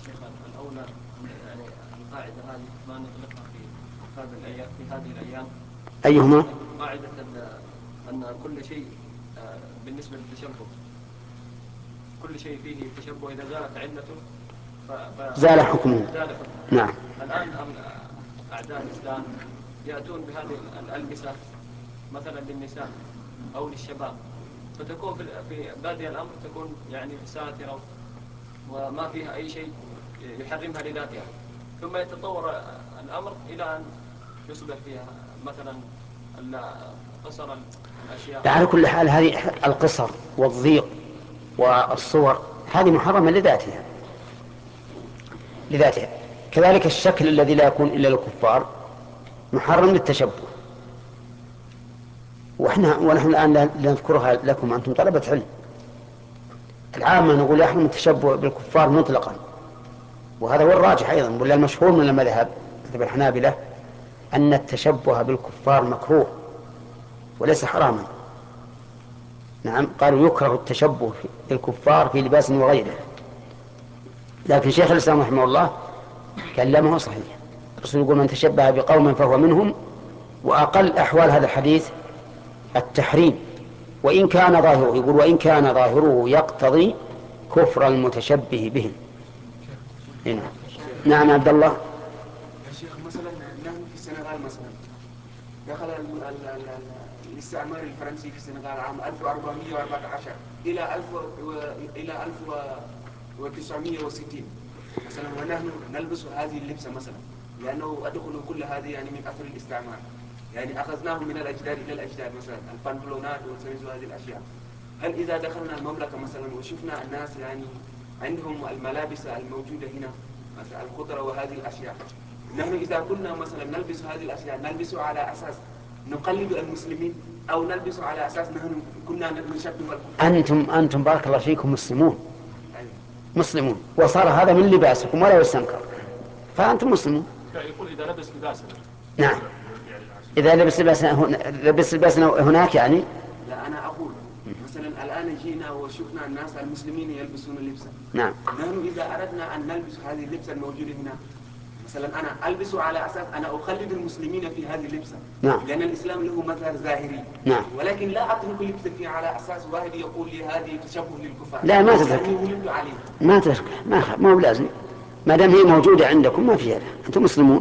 شيخ الأولى يعني القاعدة هذه ما نطلقها في هذه الأيام. أيهما؟ قاعدة أن كل شيء بالنسبة للتشبه، كل شيء فيه تشبه إذا زالت علته زال حكمه. نعم. الآن أعداء الإسلام يأتون بهذه الألبسة مثلا للنساء أو للشباب، فتكون في بادئ الأمر تكون يعني ساترة وما فيها أي شيء يحرمها لذاتها، ثم يتطور الأمر إلى أن يصبح فيها مثلا قصر الأشياء. على كل حال هذه القصر والضيق والصور هذه محرمة لذاتها. كذلك الشكل الذي لا يكون إلا للكفار محرم للتشبه، ونحن الآن لا نذكرها لكم، أنتم طلبة علم. العامة نقول يحرم التشبه بالكفار مطلقا، وهذا هو الراجح أيضا، ولا المشهور من المذهب مذهب الحنابلة أن التشبه بالكفار مكروه وليس حراما. نعم، قالوا يكره التشبه بالكفار في لباس وغيره، لكن شيخ الإسلام رحمه الله كلمه صحيح. الرسول يقول من تشبه بقوم فهو منهم، وأقل أحوال هذا الحديث التحريم، وإن كان ظاهره، يقول وإن كان ظاهره يقتضي كفر المتشبه بهم. هنا. نعم عبد الله. يا شيخ مثلا نحن في السنغال مثلا دخل الاستعمار الفرنسي في السنغال عام 1414 إلى 1960 مثلا، ونحن نلبس هذه اللبسة مثلا لأنه أدخل كل هذه يعني من أثر الاستعمار، يعني أخذناه من الأجداد إلى الأجداد، مثلا البنطلونات والسميز وهذه الأشياء. هل إذا دخلنا المملكة مثلا وشفنا الناس يعني عندهم الملابس الموجودة هنا مثلا الخضرة وهذه الأشياء، نحن إذا كنا مثلا نلبس هذه الأشياء نلبس على أساس نقلد المسلمين أو نلبس على أساس نحن كنا نشبه الكفار؟ أنتم بارك الله فيكم مسلمون، وصار هذا من لباسكم ولا يستنكر، فأنتم مسلمون. يقول إذا لبس لباسا. نعم، إذا لبس لباسنا هناك يعني. لا، أنا أقول مثلا الآن جينا وشفنا الناس المسلمين يلبسون اللبسة. نعم. نحن إذا أردنا أن نلبس هذه اللبسة الموجودة هنا، مثلا أنا ألبس على أساس أنا أخلد المسلمين في هذه اللبسة. نعم. لأن الإسلام له مظهر ظاهري. نعم. ولكن لا أترك لبستي على أساس واحد يقول لي هذه تشبه للكفار. لا، ما تترك، ما تترك، ما هو لازم، ما دام هي موجودة عندكم ما فيها، أنتم مسلمون.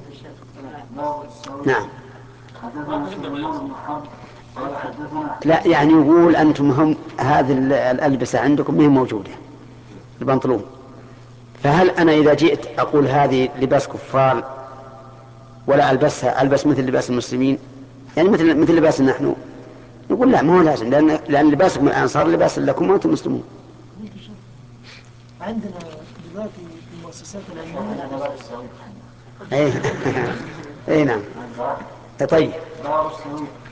نعم. لا، يعني يقول أنتم هم هذه الألبسة عندكم ما هي موجودة، البنطلون، فهل أنا إذا جئت أقول هذه لباس كفار ولا ألبسها، ألبس مثل لباس المسلمين، يعني مثل لباس نحن؟ نقول لا، ما هو لازم، لأن لباسكم الآن صار لباس لكم وأنتم مسلمون. عندنا دلوقتي في المؤسسات العلمية اي نعم. طيب.